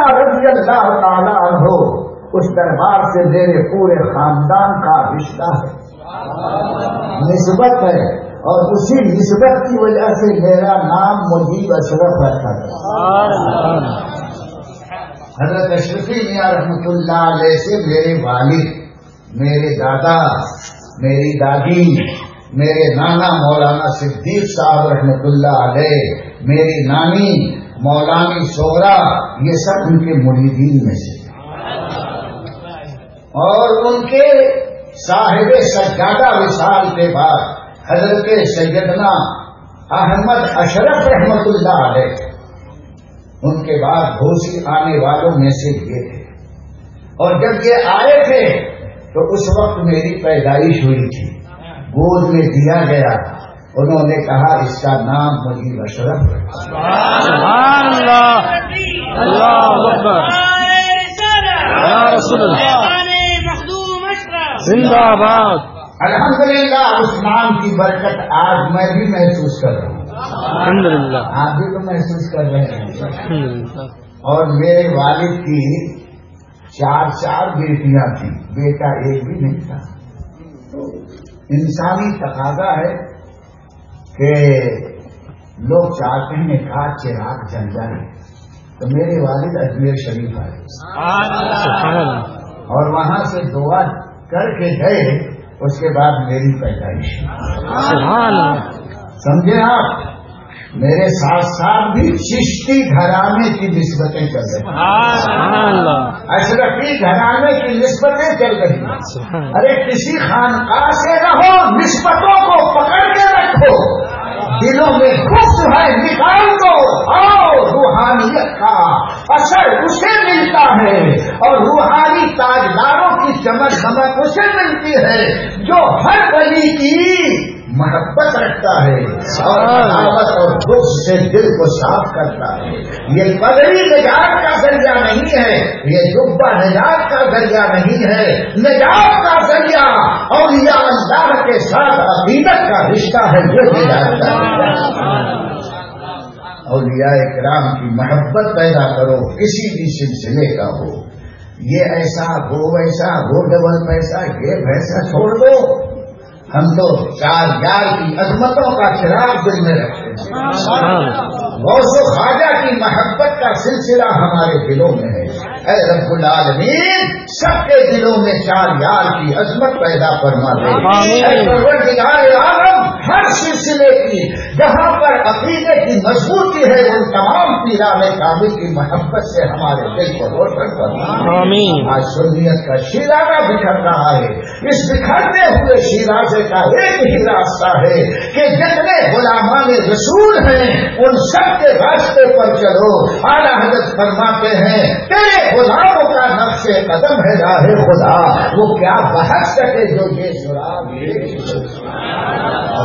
رضی اللہ تعالیٰ عنہ اس دربار سے میرے پورے خاندان کا رشتہ ہے، نسبت ہے، اور اسی نسبت کی وجہ سے میرا نام مجیب اشرف رکھا ہے۔ حضرت اشرفی میاں رحمۃ اللہ علیہ سے میرے والد، میرے دادا، میری دادی، میرے نانا مولانا صدیق صاحب رحمۃ اللہ علیہ، میری نانی مولانی صغرا، یہ سب ان کے مریدین میں سے، اور ان کے صاحب سجادہ وصال کے بعد حضرت سیدنا احمد اشرف رحمۃ اللہ علیہ، ان کے بعد گھوسی آنے والوں میں سے یہ تھے، اور جب یہ آئے تھے تو اس وقت میری پیدائش ہوئی تھی، گود میں دیا گیا، انہوں نے کہا اس کا نام مجیب اشرف رکھا۔ سبحان اللہ، اللہ اکبر، یا رسول اللہ، زندہ باد۔ الحمدللہ اس نام کی برکت آج میں بھی محسوس کر رہا ہوں، الحمدللہ، آپ بھی تو محسوس کر رہے ہیں۔ الحمدللہ۔ اور میرے والد کی 4 بیٹیاں تھیں، بیٹا ایک بھی نہیں تھا۔ تو انسانی تقاضا ہے کہ لوگ چاہتے ہیں کہ چراغ جل جائے، تو میرے والد اجمیر شریف آئے اور وہاں سے دعا کر کے گئے، اس کے بعد میری پیدائش۔ سمجھے آپ، میرے ساتھ ساتھ بھی چشتی گھرانے کی نسبتیں چل رہی ہیں، اشرفی گھرانے کی نسبتیں چل رہی ہیں۔ ارے کسی خانقاہ سے رہو، نسبتوں کو پکڑ کے رکھو، دلوں میں خفت ہے نکال دو، آؤ روحانیت کا اثر اسے ملتا ہے، اور روحانی تاجداروں کی چمک دمک اسے ملتی ہے جو ہر ولی کی محبت رکھتا ہے اور عداوت اور بغض سے دل کو صاف کرتا ہے۔ یہ پگڑی نجات کا ذریعہ نہیں ہے، یہ جبہ نجات کا ذریعہ نہیں ہے، نجات کا ذریعہ اولیاء اللہ کے ساتھ عقیدت کا رشتہ ہے، جو نجات کا ذریعہ۔ اولیاء کرام کی محبت پیدا کرو، کسی بھی سلسلے کا ہو، یہ ایسا وہ ویسا، وہ ڈبل پیسہ، یہ پیسہ چھوڑ دو، ہم تو 4 یار کی عظمتوں کا چراغ دل میں رکھتے ہیں، غوث و خواجہ کی محبت کا سلسلہ ہمارے دلوں میں ہے۔ اے رب العالمین سب کے دلوں میں 4 یار کی عظمت پیدا فرما دے۔ اے پروردگار عالم ہر سلسلے کی جہاں پر عقیدے کی مضبوطی ہے، ان تمام پیران کامل کی محبت سے ہمارے دل کو روشن فرما۔ آج سنیت کا شیرازہ بکھر رہا ہے، اس بکھرتے ہوئے شیرازے کا ایک ہی راستہ ہے کہ جتنے غلامان رسول ہیں ان سب کے راستے پر چلو۔ اعلیٰ حضرت فرماتے ہیں تیرے غلاموں کا نقش قدم ہے راہ خدا، وہ کیا بحث سکے جو یہ سراغ